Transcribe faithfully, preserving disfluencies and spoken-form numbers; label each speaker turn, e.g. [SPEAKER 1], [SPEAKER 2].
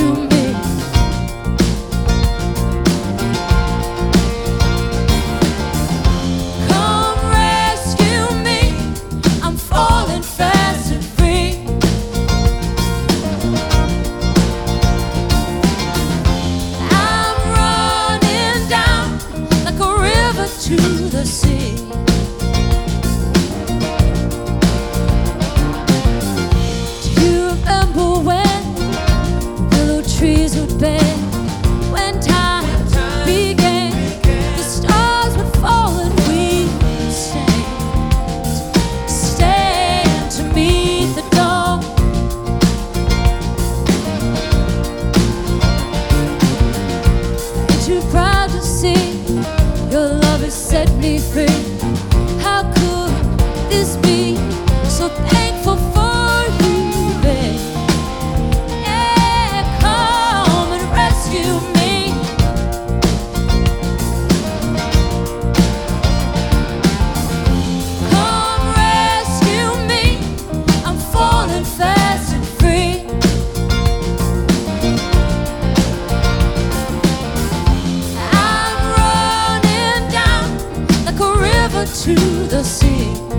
[SPEAKER 1] rescue me. Come rescue me, I'm falling fast and free. I'm running down like a river to the sea. Trees would bend when time began. The stars would fall and we would stand, stand to meet the dawn. Ain't too proud to see your love has set me free. How could this be? So thankful for you, babe. To the sea.